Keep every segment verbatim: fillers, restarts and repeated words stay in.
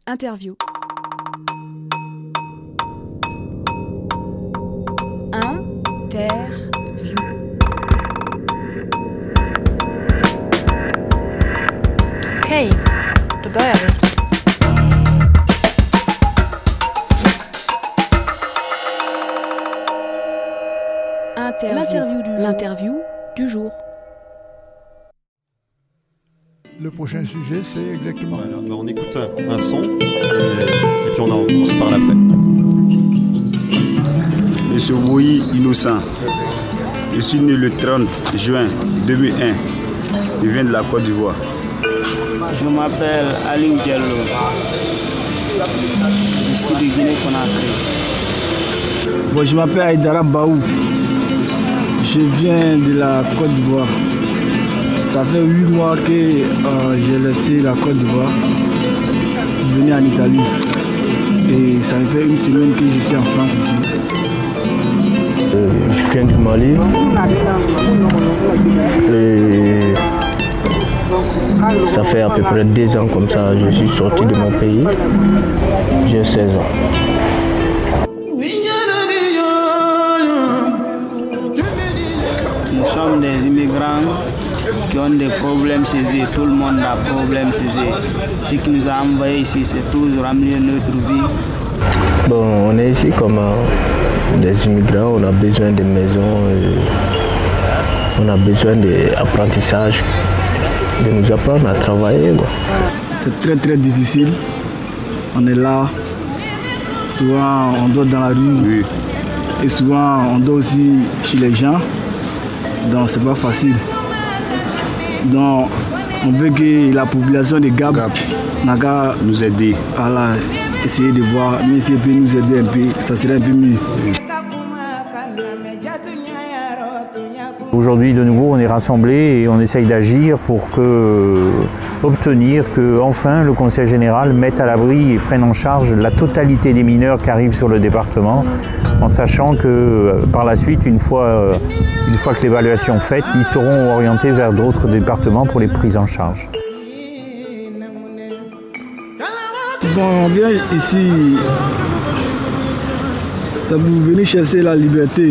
Interview. Interview. Okej, då börjar vi. Interview. L'interview du, L'interview du jour. Le prochain sujet, c'est exactement... Voilà, bah on écoute un, un son et, et puis on en on se parle après. Monsieur Moui Innocent. Je suis né le trente juin deux mille un. Je viens de la Côte d'Ivoire. Je m'appelle Aline Diallo. Je suis de Guinée-Conakry. Bon, je m'appelle Aïdara Baou. Je viens de la Côte d'Ivoire. Ça fait huit mois que euh, j'ai laissé la Côte d'Ivoire pour venir en Italie. Et ça me fait une semaine que je suis en France ici. Euh, je viens du Mali. Et ça fait à peu près deux ans comme ça, je suis sorti de mon pays. J'ai seize ans. Nous sommes des immigrants qui ont des problèmes chez eux. Tout le monde a des problèmes chez eux. Ce qui nous a envoyés ici, c'est toujours améliorer notre vie. Bon, on est ici comme euh, des immigrants, on a besoin de maisons, et on a besoin d'apprentissage, de nous apprendre à travailler. Quoi. C'est très très difficile. On est là, souvent on dort dans la rue, oui. Et souvent on dort aussi chez les gens, donc c'est pas facile. Donc on veut que la population de Gap, Gap. n'a qu'à nous aider. Voilà, essayer de voir, mais si elle peut nous aider un peu, ça serait un peu mieux. Aujourd'hui, de nouveau, on est rassemblés et on essaye d'agir pour que, obtenir que, enfin, le Conseil général mette à l'abri et prenne en charge la totalité des mineurs qui arrivent sur le département, en sachant que, par la suite, une fois, une fois que l'évaluation est faite, ils seront orientés vers d'autres départements pour les prises en charge. Bon, on vient ici, ça vous venez chercher la liberté.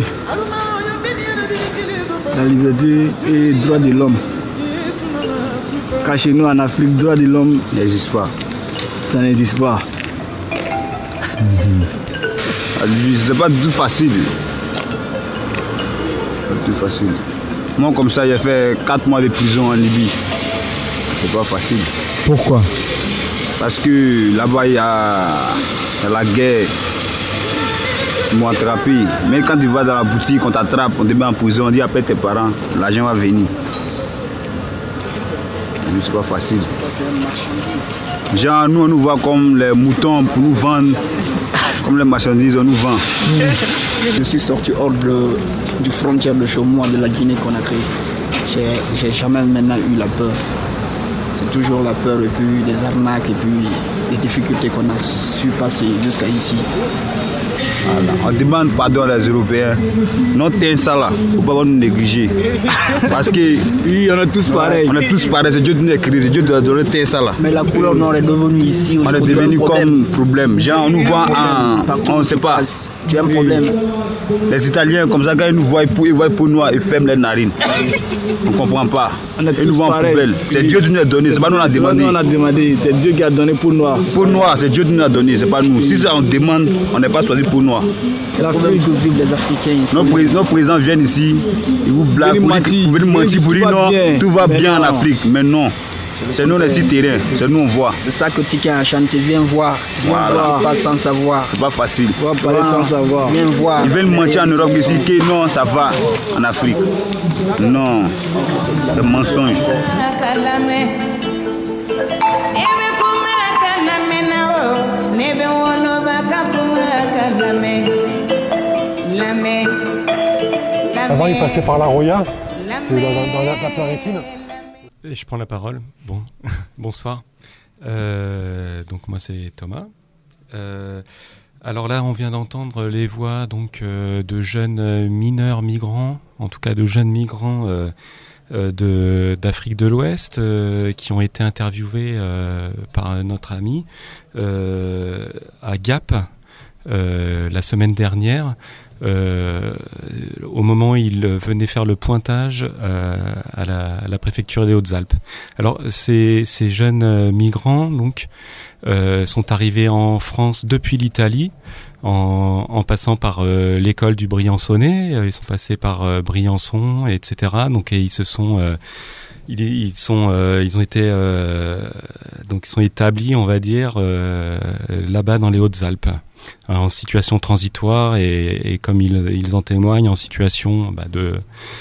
La liberté et le droit de l'homme. Car chez nous en Afrique, le droit de l'homme n'existe pas. Ça n'existe pas. Ce n'est pas du tout facile. Pas du tout facile. Moi, comme ça, j'ai fait quatre mois de prison en Libye. C'est pas facile. Pourquoi? Parce que là-bas, il y a la guerre. Ils m'ont attrapé. Mais quand tu vas dans la boutique, on t'attrape, on te met en prison, on dit appelle tes parents, l'argent va venir. Mais c'est pas facile. Genre, nous, on nous voit comme les moutons pour nous vendre, comme les marchandises, on nous vend. Je suis sorti hors de, du frontière de chez moi, de la Guinée-Conakry. J'ai, j'ai jamais maintenant eu la peur. C'est toujours la peur et puis des arnaques et puis les difficultés qu'on a su passer jusqu'à ici. Voilà. On demande pardon à les Européens. Notre temps ça là, il ne faut pas nous négliger. Parce que oui, on est tous pareils. On est tous pareils, c'est Dieu qui nous a créé, c'est Dieu qui nous a donné temps ça là. Mais la couleur noire est devenue ici. On est devenu comme problème. Genre on nous voit en. On ne sait pas. Tu as un problème. Les Italiens, comme ça, quand ils nous voient, ils voient peau noire, ils ferment les narines. On ne comprend pas. On est ils nous voient en poubelle. C'est Dieu qui nous a donné, c'est pas nous qui a demandé. Nous on a demandé, c'est Dieu qui a donné peau noire. Peau noire, c'est Dieu qui nous a donné, c'est pas nous. Si ça on demande, on n'est pas choisi peau noire. La feuille de vie des Africains. Nos présidents, présidents viennent ici, ils vous blaguent, ils viennent mentir pour dire non, tout va bien en Afrique. Mais non, c'est nous les citoyens, c'est nous on voit. C'est ça que Tiken a chanté, viens voir, viens voilà. voir, pas sans savoir. C'est pas facile. On va parler sans savoir. Viens voir. Ils veulent mentir en Europe ici que non, ça va en Afrique. Non, c'est un mensonge. Avant, il passait par la Roya, c'est dans, dans la, la Maritime. Et je prends la parole. Bon, bonsoir. Euh, donc moi c'est Thomas. Euh, alors là, on vient d'entendre les voix donc euh, de jeunes mineurs migrants, en tout cas de jeunes migrants euh, euh, de, d'Afrique de l'Ouest euh, qui ont été interviewés euh, par notre ami euh, à Gap euh, la semaine dernière. Euh, au moment où il venait faire le pointage euh, à, la, à la préfecture des Hautes-Alpes. Alors ces, ces jeunes euh, migrants donc euh, sont arrivés en France depuis l'Italie en, en passant par euh, l'école du Briançonnais. Ils sont passés par euh, Briançon, et cetera. Donc et ils se sont euh, Ils, ils sont, euh, ils ont été, euh, donc ils sont établis, on va dire, euh, là-bas dans les Hautes-Alpes, en situation transitoire et, et comme ils, ils en témoignent, en situation bah, de,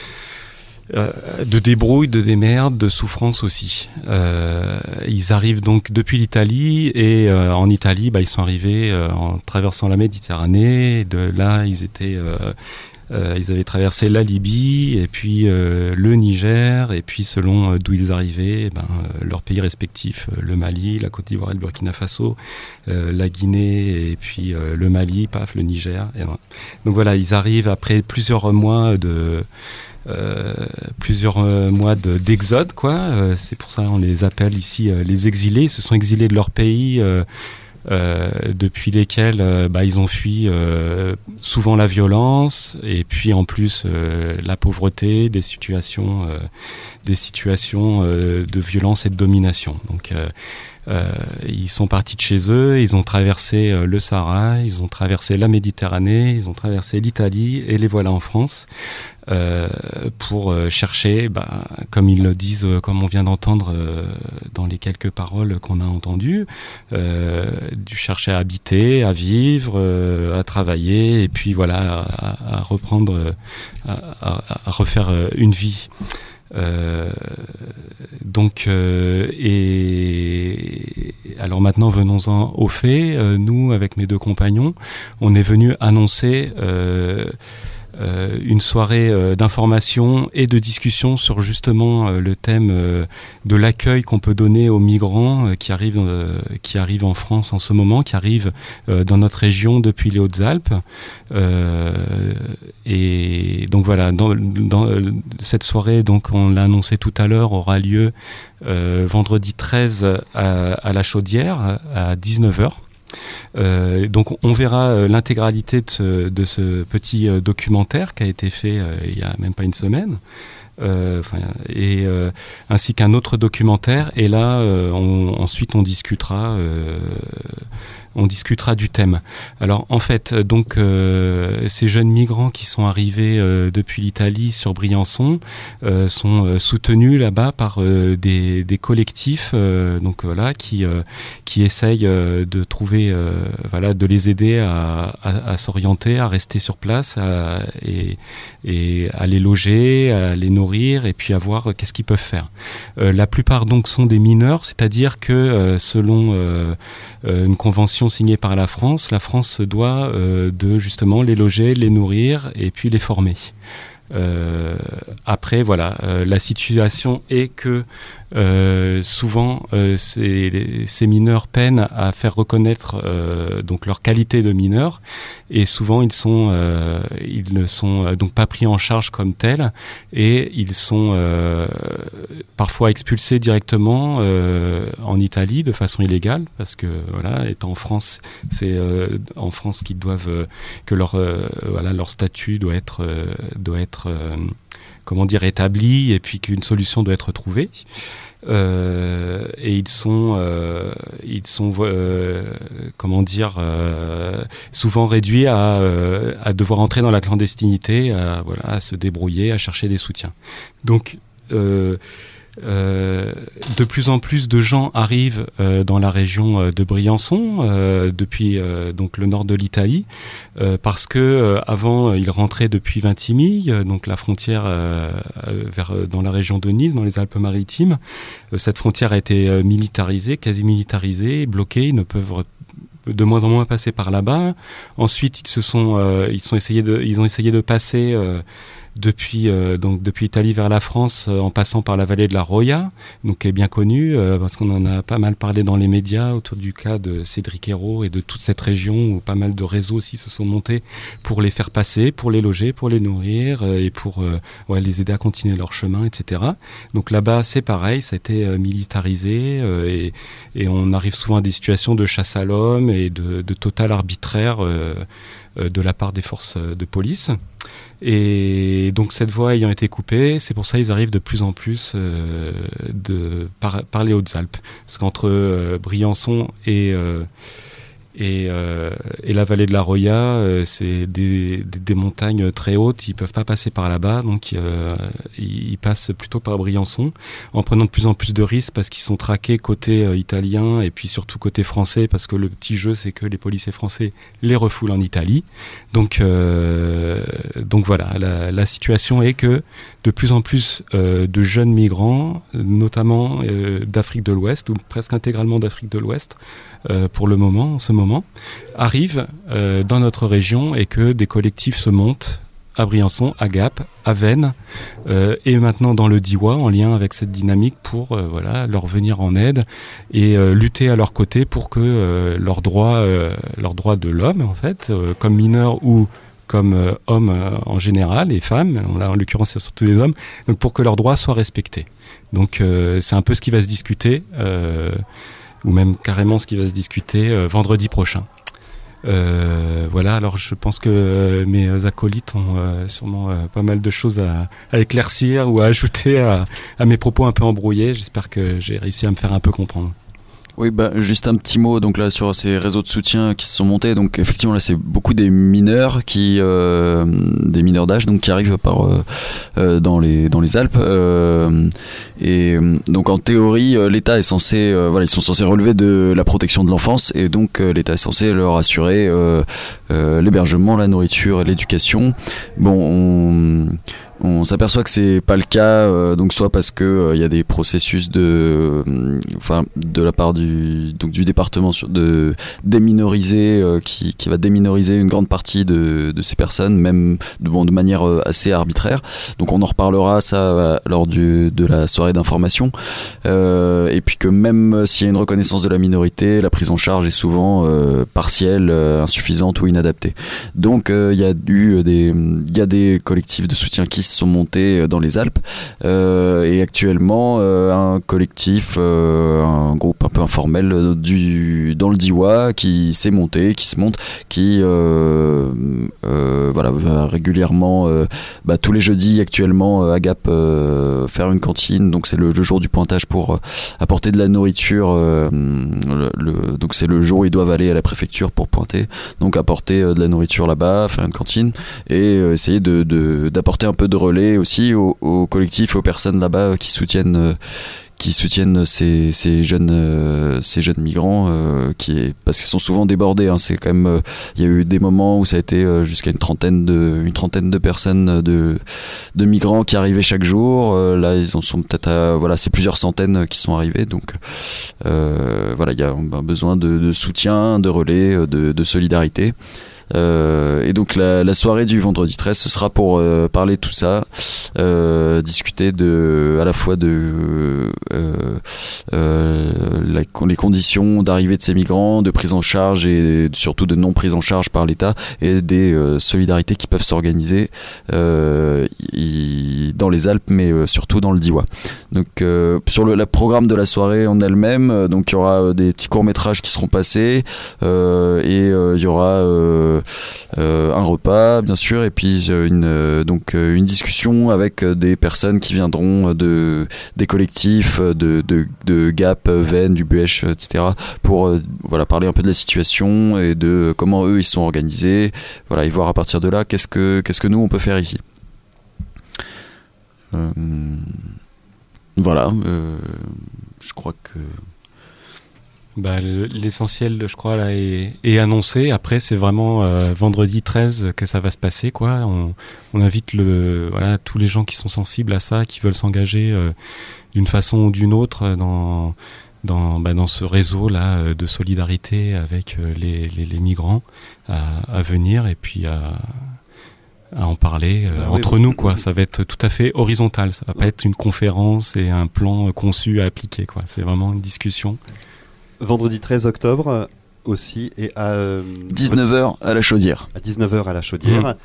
euh, de débrouille, de démerde, de souffrance aussi. Euh, ils arrivent donc depuis l'Italie et euh, en Italie, bah, ils sont arrivés euh, en traversant la Méditerranée. De là, ils étaient euh, Euh, ils avaient traversé la Libye et puis euh, le Niger et puis selon euh, d'où ils arrivaient, ben, euh, leurs pays respectifs, euh, le Mali, la Côte d'Ivoire et le Burkina Faso, euh, la Guinée et puis euh, le Mali, paf, le Niger. Et, voilà. Donc voilà, ils arrivent après plusieurs mois de euh, plusieurs euh, mois de, d'exode, quoi. Euh, c'est pour ça on les appelle ici euh, les exilés. Ils se sont exilés de leur pays. Euh, Euh, depuis lesquels euh, bah, ils ont fui euh, souvent la violence et puis en plus euh, la pauvreté, des situations, euh, des situations euh, de violence et de domination. Donc euh, euh, ils sont partis de chez eux, ils ont traversé euh, le Sahara, ils ont traversé la Méditerranée, ils ont traversé l'Italie et les voilà en France. Euh, pour euh, chercher, bah, comme ils le disent, euh, comme on vient d'entendre euh, dans les quelques paroles qu'on a entendues, euh, du chercher à habiter, à vivre, euh, à travailler, et puis voilà, à, à reprendre, à, à, à refaire une vie. Euh, donc, euh, et alors maintenant venons-en aux faits. Euh, nous, avec mes deux compagnons, on est venus annoncer Euh, Euh, une soirée euh, d'information et de discussion sur justement euh, le thème euh, de l'accueil qu'on peut donner aux migrants euh, qui arrivent euh, qui arrivent en France en ce moment, qui arrivent euh, dans notre région depuis les Hautes-Alpes. Euh, et donc voilà, dans, dans cette soirée, donc on l'a annoncé tout à l'heure, aura lieu euh, vendredi treize à, à la Chaudière à dix-neuf heures. Euh, donc on verra euh, l'intégralité de ce, de ce petit euh, documentaire qui a été fait euh, il y a même pas une semaine, euh, et euh, ainsi qu'un autre documentaire. Et là, euh, on, ensuite on discutera. Euh, On discutera du thème. Alors en fait, donc euh, ces jeunes migrants qui sont arrivés euh, depuis l'Italie sur Briançon euh, sont euh, soutenus là-bas par euh, des, des collectifs, euh, donc voilà, qui euh, qui essayent euh, de trouver, euh, voilà, de les aider à, à, à s'orienter, à rester sur place, à, et et à les loger, à les nourrir, et puis à voir euh, qu'est-ce qu'ils peuvent faire. Euh, la plupart donc sont des mineurs, c'est-à-dire que euh, selon euh, euh, une convention signée par la France, la France se doit euh, de justement les loger, les nourrir et puis les former. Euh, après, voilà, euh, la situation est que euh, souvent euh, ces, les, ces mineurs peinent à faire reconnaître euh, donc leur qualité de mineurs, et souvent ils sont euh, ils ne sont donc pas pris en charge comme tels, et ils sont euh, parfois expulsés directement euh, en Italie de façon illégale, parce que voilà, étant en France, c'est euh, en France qu'ils doivent euh, que leur euh, voilà leur statut doit être euh, doit être euh, comment dire établi, et puis qu'une solution doit être trouvée. Euh, et ils sont, euh, ils sont, euh, comment dire, euh, souvent réduits à, euh, à devoir entrer dans la clandestinité, à, voilà, à se débrouiller, à chercher des soutiens. Donc, euh, Euh, de plus en plus de gens arrivent euh, dans la région de Briançon, euh, depuis euh, donc le nord de l'Italie, euh, parce que euh, avant ils rentraient depuis Vintimille, euh, donc la frontière euh, vers dans la région de Nice, dans les Alpes-Maritimes. Euh, cette frontière a été euh, militarisée, quasi militarisée, bloquée. Ils ne peuvent de moins en moins passer par là-bas. Ensuite, ils se sont, euh, ils sont essayé de, ils ont essayé de passer. Euh, depuis euh, donc depuis l'Italie vers la France, euh, en passant par la vallée de la Roya, donc qui est bien connue euh, parce qu'on en a pas mal parlé dans les médias autour du cas de Cédric Hérault et de toute cette région où pas mal de réseaux aussi se sont montés pour les faire passer, pour les loger, pour les nourrir euh, et pour euh, ouais, les aider à continuer leur chemin, et cetera. Donc là-bas, c'est pareil, ça a été euh, militarisé euh, et, et on arrive souvent à des situations de chasse à l'homme et de, de total arbitraire euh, euh, de la part des forces de police. Et donc cette voie ayant été coupée, c'est pour ça qu'ils arrivent de plus en plus euh, de, par, par les Hautes-Alpes. Parce qu'entre euh, Briançon et... Euh, Et, euh, et la vallée de la Roya, euh, c'est des, des, des montagnes très hautes, ils peuvent pas passer par là-bas, donc euh, ils, ils passent plutôt par Briançon, en prenant de plus en plus de risques parce qu'ils sont traqués côté euh, italien et puis surtout côté français, parce que le petit jeu c'est que les policiers français les refoulent en Italie. Donc, euh, donc voilà, la, la situation est que de plus en plus euh, de jeunes migrants, notamment euh, d'Afrique de l'Ouest, ou presque intégralement d'Afrique de l'Ouest, euh, pour le moment, en ce moment, arrivent euh, dans notre région et que des collectifs se montent à Briançon, à Gap, à Veynes euh, et maintenant dans le Diois en lien avec cette dynamique pour euh, voilà, leur venir en aide et euh, lutter à leur côté pour que euh, leurs droits, euh, leurs droits de l'homme en fait, euh, comme mineurs ou comme euh, hommes euh, en général et femmes, là en l'occurrence c'est surtout des hommes, donc pour que leurs droits soient respectés. Donc euh, c'est un peu ce qui va se discuter euh, ou même carrément ce qui va se discuter euh, vendredi prochain. Euh, voilà, alors je pense que euh, mes acolytes ont euh, sûrement euh, pas mal de choses à, à éclaircir ou à ajouter à, à mes propos un peu embrouillés. J'espère que j'ai réussi à me faire un peu comprendre. Oui, bah, juste un petit mot donc là sur ces réseaux de soutien qui se sont montés. Donc effectivement là c'est beaucoup des mineurs qui euh, des mineurs d'âge donc qui arrivent par euh, euh, dans les dans les Alpes euh, et donc en théorie euh, l'État est censé euh, voilà ils sont censés relever de la protection de l'enfance et donc euh, l'État est censé leur assurer euh, euh, l'hébergement, la nourriture et l'éducation. Bon on On s'aperçoit que c'est pas le cas, euh, donc soit parce que il euh, y a des processus de, enfin, euh, de la part du donc du département sur, de déminoriser, euh, qui qui va déminoriser une grande partie de de ces personnes, même de, bon, de manière euh, assez arbitraire. Donc on en reparlera ça euh, lors du de la soirée d'information. Euh, et puis que même s'il y a une reconnaissance de la minorité, la prise en charge est souvent euh, partielle, euh, insuffisante ou inadaptée. Donc il euh, y a eu des il y a des collectifs de soutien qui sont montés dans les Alpes euh, et actuellement euh, un collectif, euh, un groupe un peu informel du, dans le Diois qui s'est monté, qui se monte, qui euh, euh, voilà, va régulièrement euh, bah, tous les jeudis actuellement à Gap euh, faire une cantine, donc c'est le, le jour du pointage pour euh, apporter de la nourriture, euh, le, le, donc c'est le jour où ils doivent aller à la préfecture pour pointer, donc apporter euh, de la nourriture là-bas, faire une cantine et euh, essayer de, de, d'apporter un peu de relais aussi aux, aux collectifs, aux personnes là-bas qui soutiennent, euh, qui soutiennent ces, ces jeunes, euh, ces jeunes migrants, euh, qui est, parce qu'ils sont souvent débordés. Hein, c'est quand même, euh, il y a eu des moments où ça a été euh, jusqu'à une trentaine de, une trentaine de personnes de, de migrants qui arrivaient chaque jour. Euh, là, ils en sont peut-être, à, voilà, c'est plusieurs centaines qui sont arrivés. Donc, euh, voilà, il y a un besoin de, de soutien, de relais, de, de solidarité. Euh, et donc la, la soirée du vendredi treize ce sera pour euh, parler de tout ça, euh, discuter de, à la fois de euh, euh, la, les conditions d'arrivée de ces migrants, de prise en charge et surtout de non prise en charge par l'État et des euh, solidarités qui peuvent s'organiser euh, y, dans les Alpes mais euh, surtout dans le Diois. Donc euh, sur le la programme de la soirée en elle-même, euh, donc il y aura des petits courts-métrages qui seront passés euh, et euh, il y aura euh, Euh, un repas bien sûr et puis une euh, donc une discussion avec des personnes qui viendront de des collectifs de de, de Gap, Veynes, du Buèche, et cetera pour euh, voilà parler un peu de la situation et de comment eux ils sont organisés, voilà et voir à partir de là qu'est-ce que qu'est-ce que nous on peut faire ici. Euh, voilà, euh, je crois que Bah, l'essentiel, je crois, là, est, est annoncé. Après, c'est vraiment euh, vendredi treize que ça va se passer, quoi. On, on invite le, voilà, tous les gens qui sont sensibles à ça, qui veulent s'engager euh, d'une façon ou d'une autre dans, dans, bah, dans ce réseau-là de solidarité avec les, les, les migrants à, à venir et puis à, à en parler euh, ah, entre oui, nous, oui. quoi. Ça va être tout à fait horizontal. Ça va pas être une conférence et un plan conçu à appliquer, quoi. C'est vraiment une discussion. Vendredi treize octobre aussi, et à euh, dix-neuf heures à la Chaudière. À dix-neuf heures à la Chaudière. Mmh.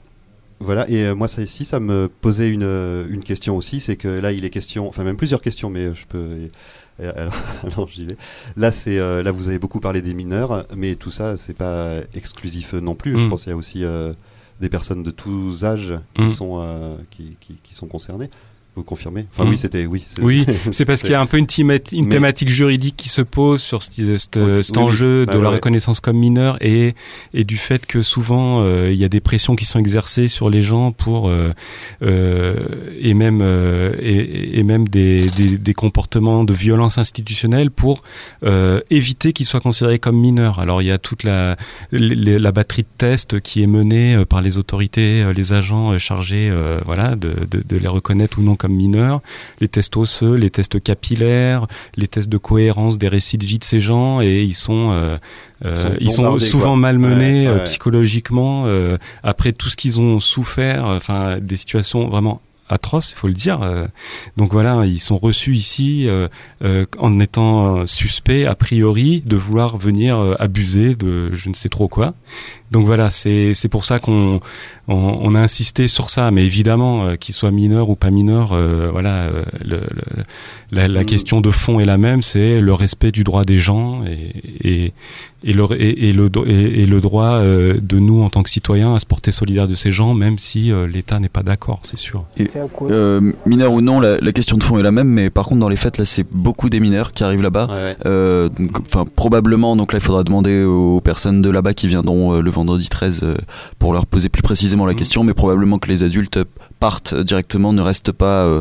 Voilà, et euh, moi ça ici, ça me posait une, une question aussi, c'est que là il est question, enfin même plusieurs questions, mais je peux... Et, et, alors, alors j'y vais. Là, c'est, euh, là vous avez beaucoup parlé des mineurs, mais tout ça c'est pas exclusif non plus, mmh. Je pense qu'il y a aussi euh, des personnes de tous âges qui, mmh. sont, euh, qui, qui, qui sont concernées. Vous confirmez? Enfin mmh. oui, c'était... Oui, c'est, oui, c'est parce qu'il y a un peu une, thémat- une mais... thématique juridique qui se pose sur cet, cet, okay. cet oui, enjeu oui. Bah, de ouais, la ouais. reconnaissance comme mineur et, et du fait que souvent euh, il y a des pressions qui sont exercées sur les gens pour euh, euh, et même euh, et, et même des, des, des comportements de violence institutionnelle pour euh, éviter qu'ils soient considérés comme mineurs. Alors il y a toute la la, la batterie de tests qui est menée par les autorités, les agents chargés euh, voilà de, de, de les reconnaître ou non comme mineurs, les tests osseux, les tests capillaires, les tests de cohérence des récits de vie de ces gens, et ils sont euh, euh, ils sont, ils sont souvent quoi. malmenés ouais, ouais. Euh, psychologiquement euh, après tout ce qu'ils ont souffert, enfin des situations vraiment atroces, il faut le dire. Euh, donc voilà, ils sont reçus ici euh, euh, en étant suspects a priori de vouloir venir euh, abuser de je ne sais trop quoi. Donc voilà, c'est c'est pour ça qu'on on, on a insisté sur ça, mais évidemment euh, qu'ils soient mineurs ou pas mineurs, euh, voilà, euh, le, le, la, la mmh. question de fond est la même, c'est le respect du droit des gens et et et le et, et le et, et le droit euh, de nous en tant que citoyens à se porter solidaire de ces gens, même si euh, l'État n'est pas d'accord, c'est sûr. Et, euh, mineurs ou non, la, la question de fond est la même, mais par contre dans les faits là, c'est beaucoup des mineurs qui arrivent là-bas. Ouais, ouais. Euh, donc, enfin probablement, donc là il faudra demander aux personnes de là-bas qui viendront euh, le vendredi treize euh, pour leur poser plus précisément la mmh. question, mais probablement que les adultes partent directement, ne restent pas euh,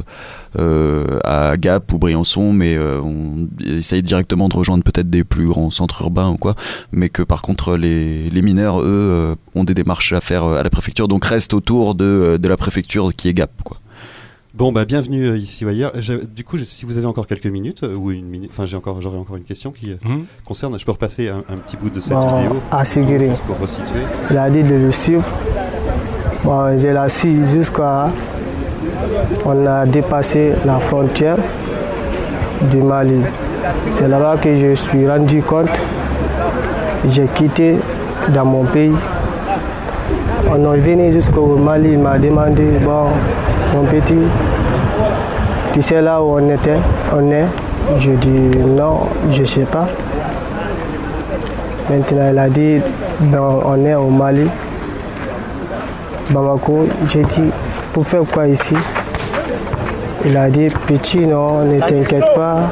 euh, à Gap ou Briançon, mais euh, on essaye directement de rejoindre peut-être des plus grands centres urbains ou quoi, mais que par contre les, les mineurs, eux, euh, ont des démarches à faire à la préfecture, donc restent autour de, de la préfecture qui est Gap, quoi. Bon, bah bienvenue euh, ici ou ailleurs. Je, du coup, je, si vous avez encore quelques minutes euh, ou une minute, enfin j'ai encore, j'aurais encore une question qui euh, mmh. concerne. Je peux repasser un, un petit bout de cette bon, vidéo à Sigiri. Pour, pour resituer. Il a dit de le suivre. Bon, j'ai la su jusqu'à on a dépassé la frontière du Mali. C'est là-bas que je suis rendu compte. J'ai quitté dans mon pays. On est venu jusqu'au Mali. Il m'a demandé bon. Mon petit, tu sais là où on était, on est? Je dis non, je ne sais pas. Maintenant, il a dit ben, on est au Mali, Bamako. J'ai dit pour faire quoi ici? Il a dit petit, non, ne t'inquiète pas.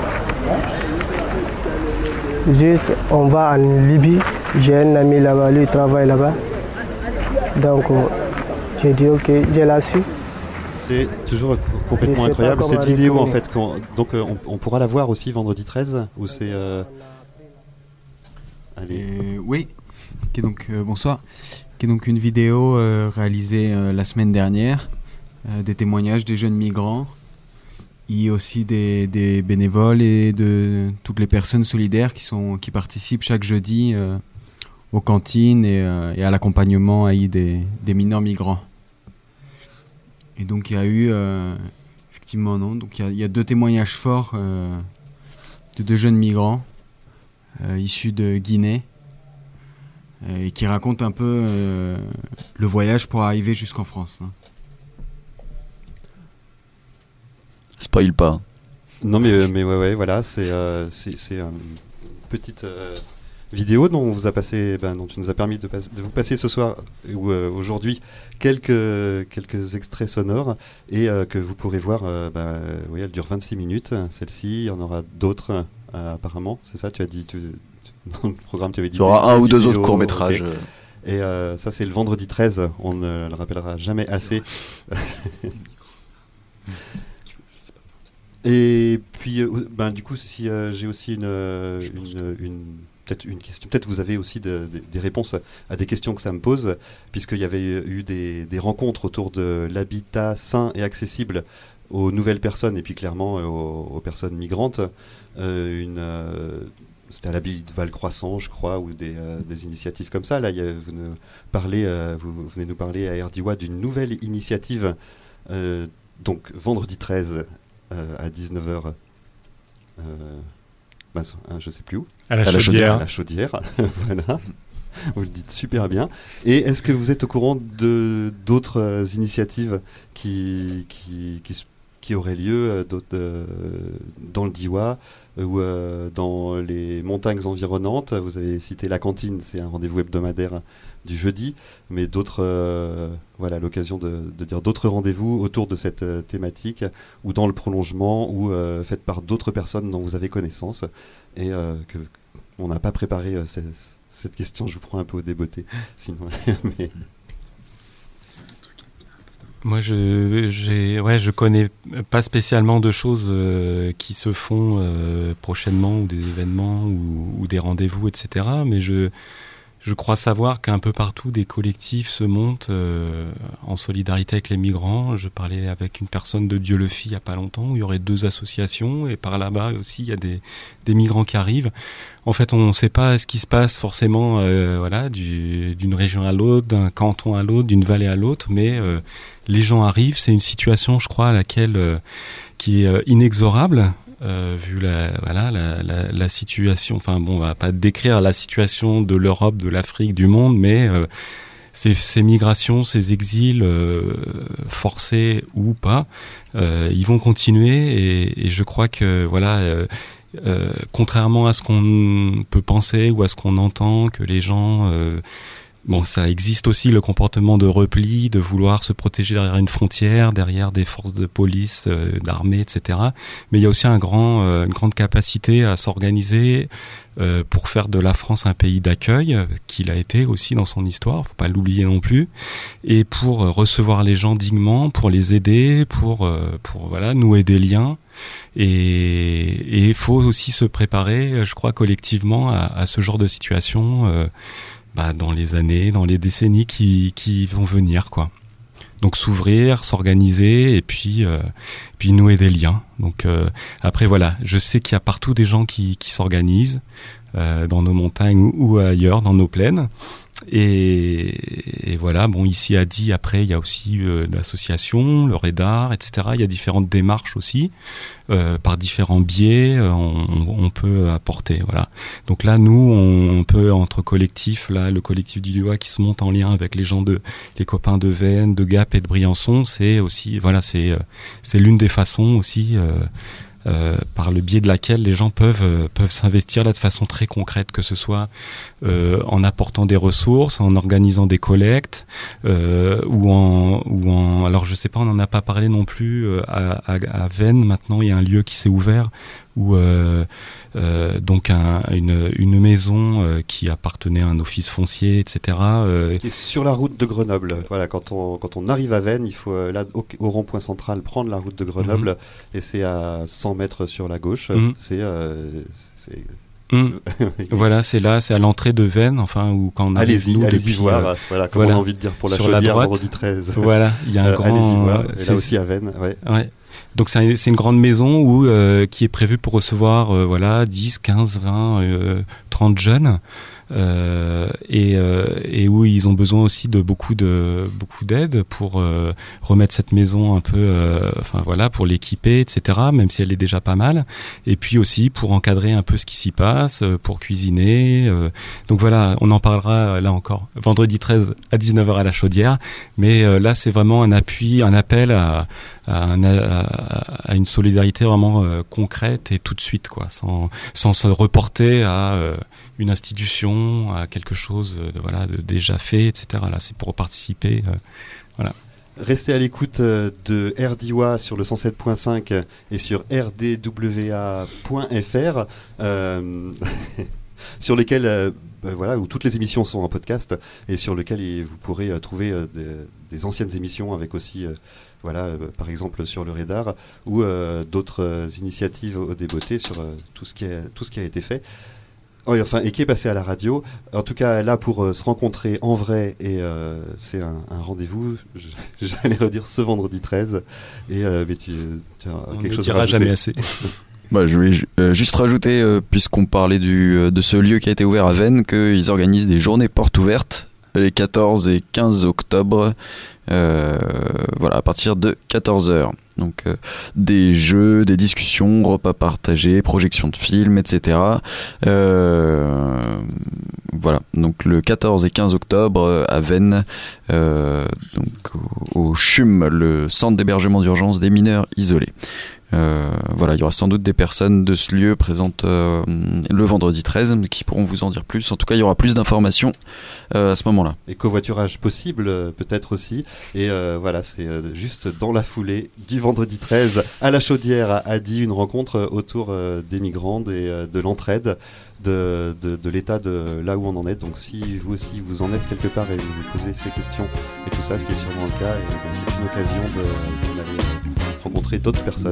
Juste, on va en Libye. J'ai un ami là-bas, lui il travaille là-bas. Donc, j'ai dit ok, j'ai la su. C'est toujours complètement incroyable cette vidéo en fait. Donc euh, on, on pourra la voir aussi vendredi treize ou c'est. Euh... Allez. Euh, oui. Qui est donc euh, bonsoir. Qui est donc une vidéo euh, réalisée euh, la semaine dernière, euh, des témoignages des jeunes migrants, et aussi des, des bénévoles et de toutes les personnes solidaires qui sont qui participent chaque jeudi euh, aux cantines et, euh, et à l'accompagnement des, des mineurs migrants. Et donc il y a eu, euh, effectivement non, donc il y, y a deux témoignages forts euh, de deux jeunes migrants euh, issus de Guinée euh, et qui racontent un peu euh, le voyage pour arriver jusqu'en France. Hein. Spoil pas. Non mais, mais ouais, ouais voilà, c'est, euh, c'est, c'est une petite... Euh vidéo dont on vous a passé, ben, dont tu nous as permis de, pas- de vous passer ce soir ou euh, aujourd'hui quelques quelques extraits sonores et euh, que vous pourrez voir. Euh, ben, oui, elle dure vingt-six minutes. Celle-ci, il y en aura d'autres euh, apparemment. C'est ça, tu as dit tu, tu, dans le programme, tu avais dit. Il y aura un ou deux autres courts métrages. Okay. Et euh, ça, c'est le vendredi treize. On ne le rappellera jamais assez. Et puis, euh, ben, du coup, si euh, j'ai aussi une, une, une peut-être une question, peut-être vous avez aussi de, de, des réponses à, à des questions que ça me pose, puisqu'il y avait eu des, des rencontres autour de l'habitat sain et accessible aux nouvelles personnes et puis clairement euh, aux, aux personnes migrantes. Euh, une, euh, c'était à l'abbaye de Val-Croissant, je crois, ou des, euh, des initiatives comme ça. Là, y a, vous, nous parlez, euh, vous venez nous parler à Erdiwa d'une nouvelle initiative, euh, donc vendredi treize euh, à dix-neuf heures. Euh, bah, hein, je ne sais plus où. À la, à la Chaudière. À la Chaudière, voilà. Vous le dites super bien. Et est-ce que vous êtes au courant de, d'autres euh, initiatives qui, qui, qui, qui auraient lieu euh, euh, dans le Diois ou euh, dans les montagnes environnantes? Vous avez cité la cantine, c'est un rendez-vous hebdomadaire du jeudi, mais d'autres, euh, voilà, l'occasion de, de dire d'autres rendez-vous autour de cette euh, thématique ou dans le prolongement ou euh, faites par d'autres personnes dont vous avez connaissance et euh, que on n'a pas préparé euh, cette, cette question. Je vous prends un peu au débeauté, sinon. mais... Moi, je, j'ai, ouais, je connais pas spécialement de choses euh, qui se font euh, prochainement, ou des événements, ou, ou des rendez-vous, et cetera. Mais je, je crois savoir qu'un peu partout, des collectifs se montent euh, en solidarité avec les migrants. Je parlais avec une personne de Dieu-le-Fit il y a pas longtemps, où il y aurait deux associations, et par là-bas aussi, il y a des, des migrants qui arrivent. En fait, on ne sait pas ce qui se passe forcément, euh, voilà, du, d'une région à l'autre, d'un canton à l'autre, d'une vallée à l'autre, mais euh, les gens arrivent. C'est une situation, je crois, à laquelle euh, qui est euh, inexorable, euh, vu la, voilà, la, la, la situation. Enfin, bon, on va pas décrire la situation de l'Europe, de l'Afrique, du monde, mais euh, ces, ces migrations, ces exils euh, forcés ou pas, euh, ils vont continuer. Et, et je crois que, voilà. Euh, Euh, contrairement à ce qu'on peut penser ou à ce qu'on entend, que les gens, euh, bon, ça existe aussi le comportement de repli, de vouloir se protéger derrière une frontière, derrière des forces de police, euh, d'armée, et cetera. Mais il y a aussi un grand, euh, une grande capacité à s'organiser euh, pour faire de la France un pays d'accueil, qu'il a été aussi dans son histoire, faut pas l'oublier non plus, et pour recevoir les gens dignement, pour les aider, pour, euh, pour voilà, nouer des liens. Et il faut aussi se préparer, je crois, collectivement à, à ce genre de situation euh, bah, dans les années, dans les décennies qui, qui vont venir, quoi. Donc s'ouvrir, s'organiser et puis, euh, puis nouer des liens. Donc euh, après voilà, je sais qu'il y a partout des gens qui, qui s'organisent euh, dans nos montagnes ou, ou ailleurs, dans nos plaines. Et, et voilà, bon, ici à Die, après, il y a aussi euh, l'association, le Radar, et cetera. Il y a différentes démarches aussi, euh, par différents biais, euh, on, on peut apporter, voilà. Donc là, nous, on, on peut, entre collectifs, là, le collectif du Diois qui se monte en lien avec les gens de, les copains de Veynes, de Gap et de Briançon, c'est aussi, voilà, c'est, euh, c'est l'une des façons aussi, euh, Euh, par le biais de laquelle les gens peuvent euh, peuvent s'investir là de façon très concrète, que ce soit euh, en apportant des ressources, en organisant des collectes, euh, ou en ou en alors je sais pas, on n'en a pas parlé non plus euh, à, à, à Veynes. Maintenant, il y a un lieu qui s'est ouvert où euh, euh, donc un, une une maison euh, qui appartenait à un office foncier, et cetera. Euh, qui est sur la route de Grenoble. Voilà, quand on quand on arrive à Veynes, il faut euh, là au, au rond-point central prendre la route de Grenoble, mm-hmm. et c'est à cent mètres sur la gauche. Mm-hmm. C'est, euh, c'est... Mmh. Voilà, c'est là, c'est à l'entrée de Veynes, enfin, où quand on allez-y, arrive, nous, allez-y depuis, voir, euh, voilà, comme voilà, on a envie de dire pour la sur Chaudière, la vendredi treize. Voilà, il y a un euh, grand, allez-y voir, euh, et là aussi à Veynes, ouais. Ouais. Donc c'est, un, c'est une grande maison où euh, qui est prévue pour recevoir, euh, voilà, dix, quinze, vingt, euh, trente jeunes. Euh, et, euh, et où ils ont besoin aussi de beaucoup de beaucoup d'aide pour euh, remettre cette maison un peu, euh, enfin voilà, pour l'équiper, et cetera. Même si elle est déjà pas mal. Et puis aussi pour encadrer un peu ce qui s'y passe, euh, pour cuisiner. Euh, donc voilà, on en parlera là encore vendredi treize à dix-neuf heures à la Chaudière. Mais euh, là, c'est vraiment un appui, un appel à à, un, à, à une solidarité vraiment euh, concrète et tout de suite, quoi, sans sans se reporter à euh, une institution, à quelque chose de, voilà, de déjà fait, et cetera. Là, c'est pour participer. Euh, voilà. Restez à l'écoute de R D I W A sur le cent sept point cinq et sur r d w a point f r, euh, sur lesquels, euh, voilà, où toutes les émissions sont en podcast et sur lesquels vous pourrez euh, trouver euh, des, des anciennes émissions avec aussi, euh, voilà, euh, par exemple sur le Radar ou euh, d'autres euh, initiatives au Débeauté sur euh, tout ce qui a, tout ce qui a été fait. Oui, enfin, et qui est passé à la radio. En tout cas, là, pour euh, se rencontrer en vrai, et euh, c'est un, un rendez-vous, je, j'allais redire ce vendredi treize, et euh, mais tu, tu as on quelque ne chose dira à rajouter. jamais assez. Bah, je vais euh, juste rajouter, euh, puisqu'on parlait du, euh, de ce lieu qui a été ouvert à Veynes, qu'ils organisent des journées portes ouvertes les quatorze et quinze octobre, euh, voilà, à partir de quatorze heures. Donc euh, des jeux, des discussions, repas partagés, projections de films, et cetera. Euh, voilà, donc le quatorze et quinze octobre à Veynes, euh, donc au, au C H U M, le centre d'hébergement d'urgence des mineurs isolés. Euh, voilà, il y aura sans doute des personnes de ce lieu présentes euh, le vendredi treize qui pourront vous en dire plus. En tout cas, il y aura plus d'informations euh, à ce moment-là. Et covoiturage possible, euh, peut-être aussi. Et euh, voilà, c'est euh, juste dans la foulée du vendredi treize à la Chaudière à Adi, une rencontre autour euh, des migrants et euh, de l'entraide, de, de, de l'état de là où on en est. Donc si vous aussi vous en êtes quelque part et vous vous posez ces questions et tout ça, ce qui est sûrement le cas, et, ben, c'est une occasion de, de, de rencontrer d'autres personnes.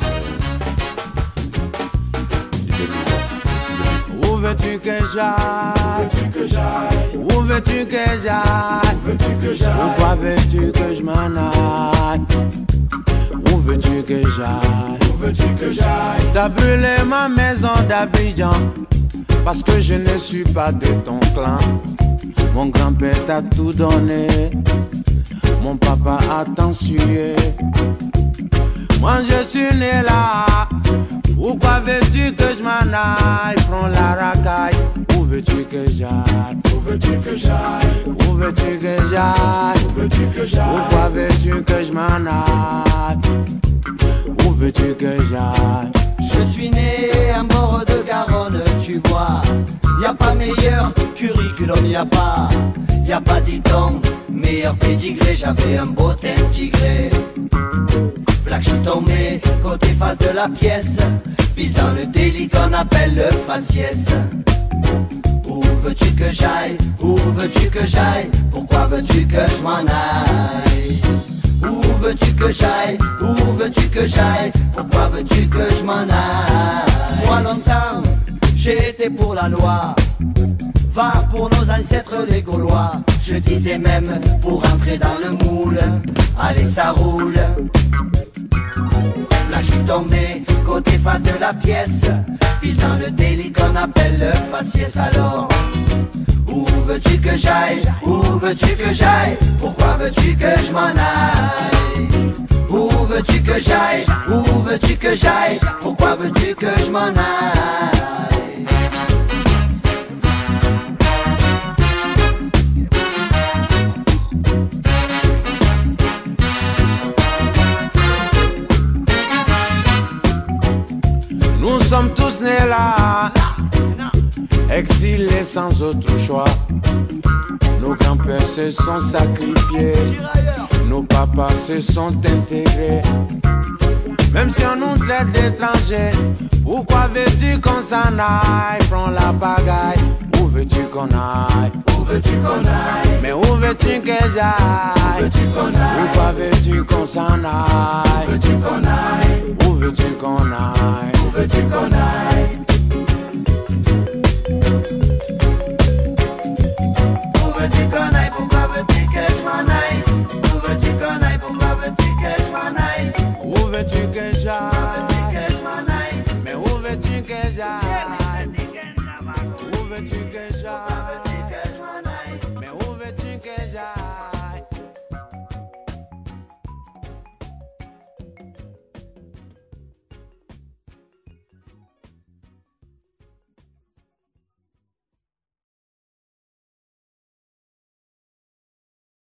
Où veux-tu que j'aille? Où veux-tu que j'aille? Pourquoi veux-tu que je m'en aille? Où veux-tu que j'aille? T'as brûlé ma maison d'Abidjan parce que je ne suis pas de ton clan. Mon grand-père t'a tout donné, mon papa a tant sué. Moi je suis né là. Pourquoi veux-tu que je m'en aille? Prends la racaille. Où veux-tu que j'aille? Où veux-tu que j'aille? Où veux-tu que j'aille? Où veux-tu que j'aille? Pourquoi veux-tu que je m'en aille? Où veux-tu que j'aille? Je suis né à bord de Garonne, tu vois. Y a pas meilleur curriculum, y a pas. Y a pas dit-on, meilleur pédigré. J'avais un beau teint tigré. Là que je suis tombé, côté face de la pièce, pile dans le délit qu'on appelle le faciès. Où veux-tu que j'aille? Où veux-tu que j'aille? Pourquoi veux-tu que je m'en aille? Où veux-tu que j'aille? Où veux-tu que j'aille? Pourquoi veux-tu que je m'en aille? Moi longtemps, j'ai été pour la loi. Va pour nos ancêtres les Gaulois. Je disais même pour entrer dans le moule. Allez ça roule. Là je suis tombé, côté face de la pièce, pile dans le délit qu'on appelle le faciès. Alors, où veux-tu que j'aille? Où veux-tu que j'aille? Pourquoi veux-tu que je m'en aille? Où veux-tu que j'aille? Où veux-tu que j'aille? Pourquoi veux-tu que je m'en aille? Nous sommes tous nés là, exilés sans autre choix. Nos grands-pères se sont sacrifiés, nos papas se sont intégrés. Même si on nous traite d'étrangers, pourquoi veux-tu qu'on s'en aille? Prends la pagaille, où veux-tu qu'on aille? Où veux-tu qu'on aille? Mais où veux-tu que j'aille? Où veux-tu qu'on aille? Pourquoi veux-tu qu'on s'en aille? Où veux-tu qu'on aille? Où veux-tu qu'on aille? Où veux-tu qu'on aille? Où veux-tu qu'on aille? Pourquoi veux-tu que je m'en aille? Où veux-tu qu'on aille? Pourquoi veux-tu que je m'en aille? Où veux-tu que j'aille? Mais où veux-tu que j'aille? Où veux-tu que j'aille?